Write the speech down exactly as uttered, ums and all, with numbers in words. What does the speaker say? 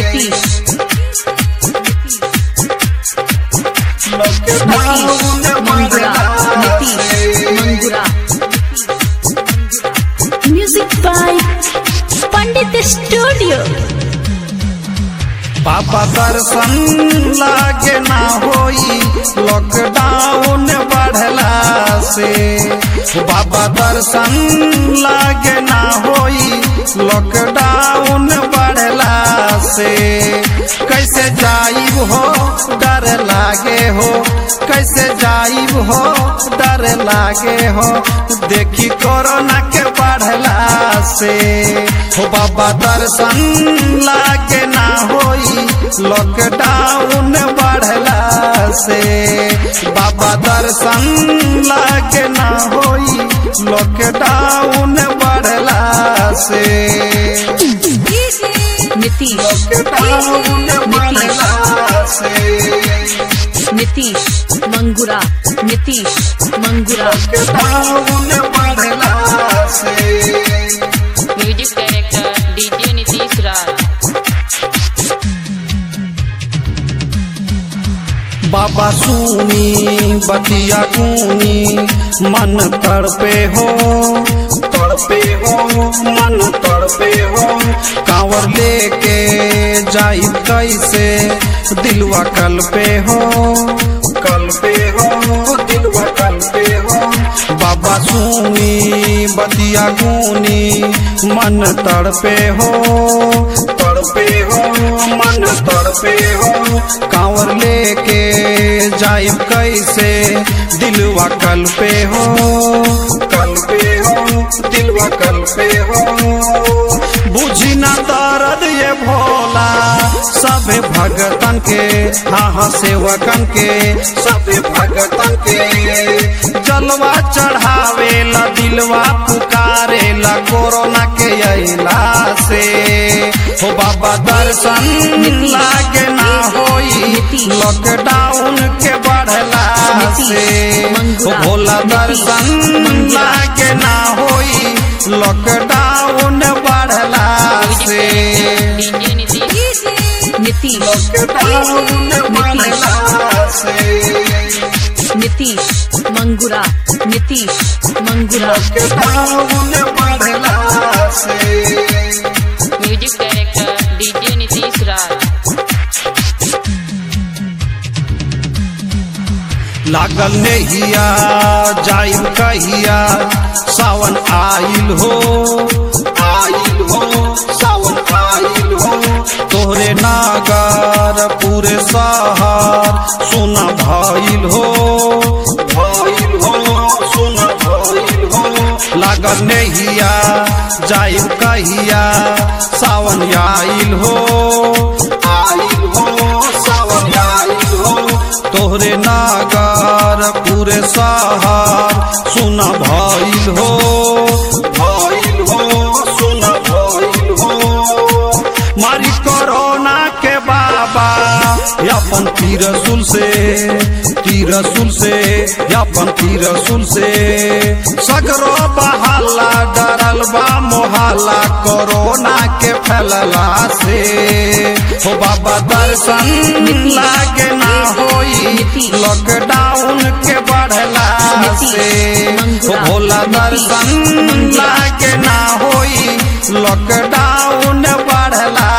नीतीश मंगुरा नीतीश मंगुरा music by Pandit studio. बाबा दर्शन लागे ना होई लॉकडाउन बढ़ला से, बाबा दर्शन लागे ना होई लॉकडाउन बढ़ला से। कैसे जाइब हो डर लागे हो, कैसे जाइब हो डर लागे हो, देखी कोरोना के बढ़ला से। हो बाबा दर्शन लागे ना होई लॉकडाउन बढ़ला से, बाबा दर्शन लागे ना होई लॉकडाउन बढ़ला से। नीतीश लॉकडाउन बढ़ला से, नीतीश मंगुरा नीतीश मंगुरा लॉकडाउन बढ़ला से। Music director DJ Nitish Raj. बाबा सुनी बतिया गुनी मन तड़पे हो तड़पे हो मन तड़पे हो, कांवर लेके जाई कैसे दिलवा कल पे हो कल पे हो दिलवा कल पे हो। बाबा सुनी बतिया गुनी मन तड़पे हो तड़पे हो मन तड़पे हो, कांवर लेके जाइब कैसे दिलवा कल पे हो कल पे हो दिलवा कल पे हो। बुझी ना दर्द ये भोला सबे भगतन के, हाँ हाँ सेवकन के सबे भगतन के। जलवा चढ़ावे ला दिलवा पुकारे ला कोरोना के अइला से। हो बाबा दर्शन लागे ना होई लॉकडाउन के बढ़ला से। हो भोला दर्शन लागे ना होई लॉकडाउन बढ़ला से। डीजे नीतीश नीतीश लॉकडाउन बढ़ला से, नीतीश मंगुरा नीतीश मंगुरा लॉकडाउन बढ़ला से। Music director DJ Nitish Raj. लागल नहिया जाइब कहिया सावन आइल हो आइल हो सावन आइल हो। तोहरे नागर पूरे शहर सुना भइल हो भइल हो सुना भइल हो। लागल नहिया जाइब कहिया सावन आइल हो आइल हो सावन आइल हो। तोहरे नागर पूरे शहर सुना भइल हो भइल हो सुना भइल हो। मारी कोरोना के बाबा अपन तिरसुल से तिरसुल से अपन तिरसुल से। सगरो बहाला डरल बा मोहल्ला कोरोना के फैलला से। हो बाबा दर्शन लागे ना होई लॉकडाउन के बढ़ला से। हो भोला दर्शन लागे ना होई लॉकडाउन बढ़ला